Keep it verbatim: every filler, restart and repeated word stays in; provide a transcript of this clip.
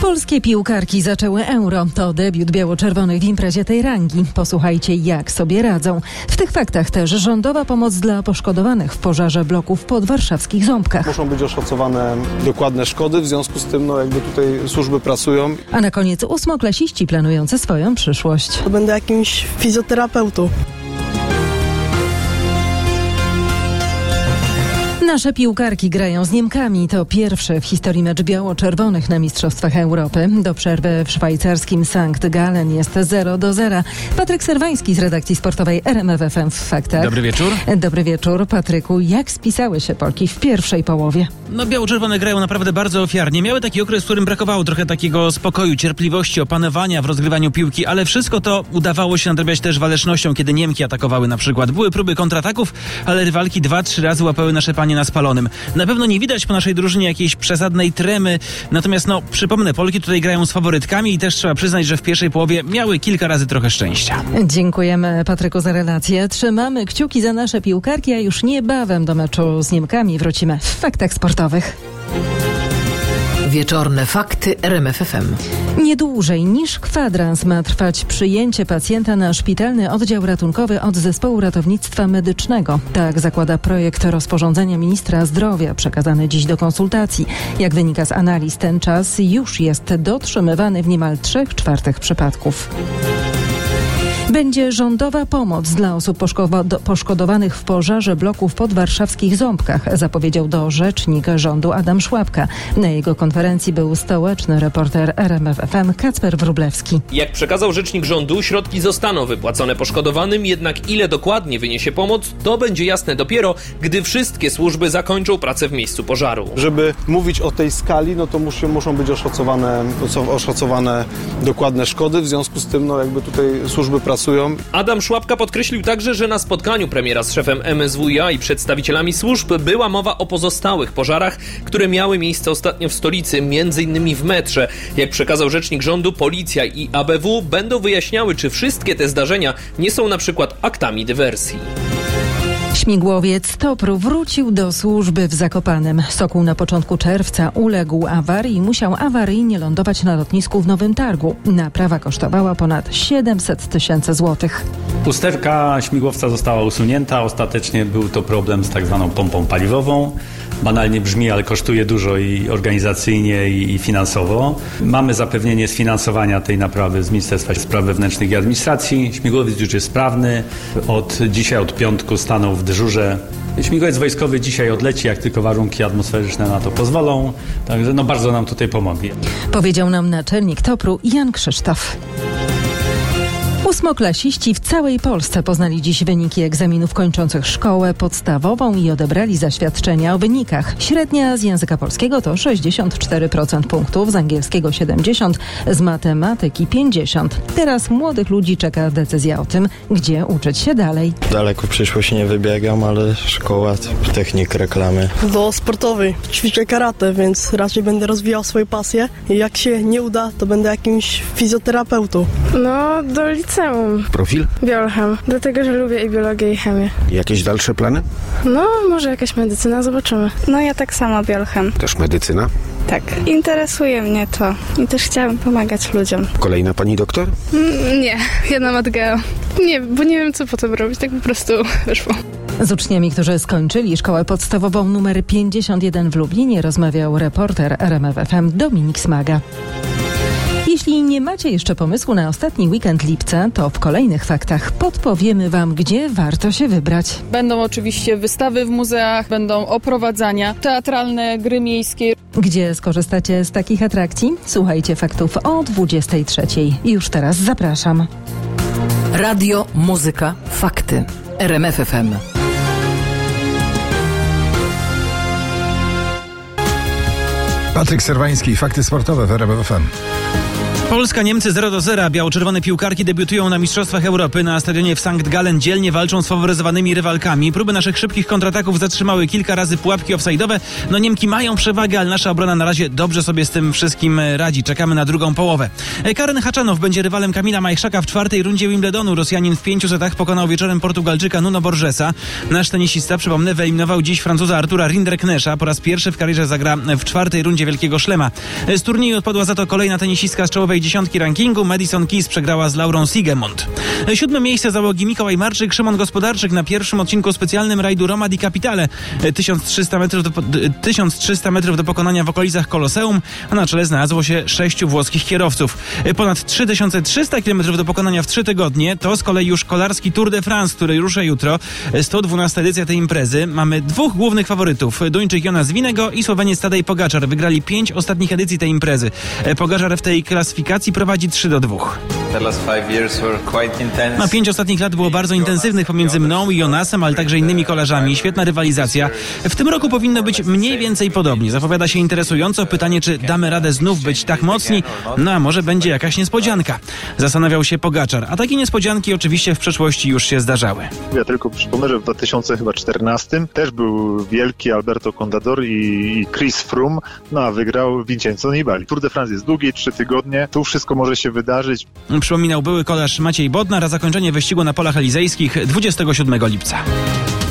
Polskie piłkarki zaczęły Euro. To debiut biało-czerwonych w imprezie tej rangi. Posłuchajcie, jak sobie radzą. W tych faktach też rządowa pomoc dla poszkodowanych w pożarze bloków w podwarszawskich Ząbkach. Muszą być oszacowane dokładne szkody, w związku z tym no, jakby tutaj służby pracują. A na koniec ósmoklasiści planujący swoją przyszłość. To będę jakimś fizjoterapeutą. Nasze piłkarki grają z Niemkami. To pierwszy w historii mecz biało-czerwonych na Mistrzostwach Europy. Do przerwy w szwajcarskim Sankt Gallen jest zero do zera. Patryk Serwański z redakcji sportowej R M F F M w Faktach. Dobry wieczór. Dobry wieczór. Patryku, jak spisały się Polki w pierwszej połowie? No biało-czerwone grają naprawdę bardzo ofiarnie. Miały taki okres, w którym brakowało trochę takiego spokoju, cierpliwości, opanowania w rozgrywaniu piłki, ale wszystko to udawało się nadrabiać też walecznością, kiedy Niemki atakowały na przykład. Były próby kontrataków, ale rywalki dwa, trzy razy łapały nasze panie na spalonym. Na pewno nie widać po naszej drużynie jakiejś przesadnej tremy, natomiast no, przypomnę, Polki tutaj grają z faworytkami i też trzeba przyznać, że w pierwszej połowie miały kilka razy trochę szczęścia. Dziękujemy, Patryku, za relację. Trzymamy kciuki za nasze piłkarki, a już niebawem do meczu z Niemkami wrócimy w Faktach Sportowych. Wieczorne fakty R M F F M. Nie dłużej niż kwadrans ma trwać przyjęcie pacjenta na szpitalny oddział ratunkowy od zespołu ratownictwa medycznego. Tak zakłada projekt rozporządzenia ministra zdrowia przekazany dziś do konsultacji. Jak wynika z analiz, ten czas już jest dotrzymywany w niemal trzech czwartych przypadków. Będzie rządowa pomoc dla osób poszko- poszkodowanych w pożarze bloków w podwarszawskich Ząbkach, zapowiedział do rzecznik rządu Adam Szłapka. Na jego konferencji był stołeczny reporter R M F F M Kacper Wróblewski. Jak przekazał rzecznik rządu, środki zostaną wypłacone poszkodowanym, jednak ile dokładnie wyniesie pomoc, to będzie jasne dopiero, gdy wszystkie służby zakończą pracę w miejscu pożaru. Żeby mówić o tej skali, no to muszą, muszą być oszacowane, oszacowane dokładne szkody, w związku z tym no, jakby tutaj służby pracują. Adam Szłapka podkreślił także, że na spotkaniu premiera z szefem M S W iA i przedstawicielami służb była mowa o pozostałych pożarach, które miały miejsce ostatnio w stolicy, między innymi w metrze. Jak przekazał rzecznik rządu, policja i A B W będą wyjaśniały, czy wszystkie te zdarzenia nie są na przykład aktami dywersji. Śmigłowiec Topru wrócił do służby w Zakopanem. Sokół na początku czerwca uległ awarii i musiał awaryjnie lądować na lotnisku w Nowym Targu. Naprawa kosztowała ponad siedemset tysięcy złotych. Usterka śmigłowca została usunięta. Ostatecznie był to problem z tak zwaną pompą paliwową. Banalnie brzmi, ale kosztuje dużo i organizacyjnie, i, i finansowo. Mamy zapewnienie sfinansowania tej naprawy z Ministerstwa Spraw Wewnętrznych i Administracji. Śmigłowiec już jest sprawny. Od dzisiaj, od piątku stanął w dyżurze. Śmigłowiec wojskowy dzisiaj odleci, jak tylko warunki atmosferyczne na to pozwolą. Także no bardzo nam tutaj pomogli. Powiedział nam naczelnik Topru Jan Krzysztof. Ósmoklasiści w całej Polsce poznali dziś wyniki egzaminów kończących szkołę podstawową i odebrali zaświadczenia o wynikach. Średnia z języka polskiego to sześćdziesiąt cztery procent punktów, z angielskiego siedemdziesiąt procent, z matematyki pięćdziesiąt procent. Teraz młodych ludzi czeka decyzja o tym, gdzie uczyć się dalej. Daleko w przyszłość nie wybiegam, ale szkoła, technik, reklamy. Do sportowej. Ćwiczę karate, więc raczej będę rozwijał swoje pasje. I jak się nie uda, to będę jakimś fizjoterapeutą. No, do liceum. Profil? Biolchem, dlatego, że lubię i biologię, i chemię. Jakieś dalsze plany? No, może jakaś medycyna, zobaczymy. No, ja tak samo biolchem. Też medycyna? Tak. Interesuje mnie to i też chciałabym pomagać ludziom. Kolejna pani doktor? Mm, nie, jedna matgeo. Nie, bo nie wiem, co potem robić, tak po prostu wyszło. Z uczniami, którzy skończyli szkołę podstawową numer pięćdziesiąt jeden w Lublinie, rozmawiał reporter R M F F M Dominik Smaga. Jeśli nie macie jeszcze pomysłu na ostatni weekend lipca, to w kolejnych faktach podpowiemy Wam, gdzie warto się wybrać. Będą oczywiście wystawy w muzeach, będą oprowadzania, teatralne, gry miejskie. Gdzie skorzystacie z takich atrakcji? Słuchajcie faktów o dwudziestej trzeciej. Już teraz zapraszam. Radio, muzyka, fakty. R M F F M. Patryk Serwański, fakty sportowe w R M F F M. Polska-Niemcy zero do zera. Biało-czerwone piłkarki debiutują na Mistrzostwach Europy. Na stadionie w Sankt Gallen dzielnie walczą z faworyzowanymi rywalkami. Próby naszych szybkich kontrataków zatrzymały kilka razy pułapki offside'owe. No Niemki mają przewagę, ale nasza obrona na razie dobrze sobie z tym wszystkim radzi. Czekamy na drugą połowę. Karen Haczanow będzie rywalem Kamila Majchrzaka w czwartej rundzie Wimbledonu. Rosjanin w pięciu setach pokonał wieczorem Portugalczyka Nuno Borgesa. Nasz tenisista, przypomnę, wyeliminował dziś Francuza Artura Rinderknesza. Po raz pierwszy w karierze zagra w czwartej rundzie zdjęcie wielkiego szlema. Z turnieju odpadła za to kolejna tenisistka z czołowej dziesiątki rankingu. Madison Keys przegrała z Laurą Siegemund. Siódme miejsce załogi Mikołaj Marczyk, Szymon Gospodarczyk na pierwszym odcinku specjalnym rajdu Roma di Capitale. tysiąc trzysta metrów do, tysiąc trzysta metrów do pokonania w okolicach Koloseum, a na czele znalazło się sześciu włoskich kierowców. Ponad trzy tysiące trzysta kilometrów do pokonania w trzy tygodnie to z kolei już kolarski Tour de France, który rusza jutro. sto dwunasta edycja tej imprezy. Mamy dwóch głównych faworytów. Duńczyk Jonas Vingegaard i Słoweniec Tadej Pogačar. Wygrali pięć ostatnich edycji tej imprezy. Pogačar w tej klasyfikacji prowadzi trzy do dwóch. No, pięć ostatnich lat było bardzo intensywnych pomiędzy mną i Jonasem, ale także innymi kolarzami. Świetna rywalizacja. W tym roku powinno być mniej więcej podobnie. Zapowiada się interesująco. Pytanie, czy damy radę znów być tak mocni? No a może będzie jakaś niespodzianka. Zastanawiał się Pogačar. A takie niespodzianki oczywiście w przeszłości już się zdarzały. Ja tylko przypomnę, że w dwa tysiące czternastym też był wielki Alberto Contador i Chris Froome, no a wygrał Vincenzo Nibali. Tour de France jest długi, trzy tygodnie. Tu wszystko może się wydarzyć. Przypominał były kolarz Maciej Bodnar, a zakończenie wyścigu na polach elizejskich dwudziestego siódmego lipca.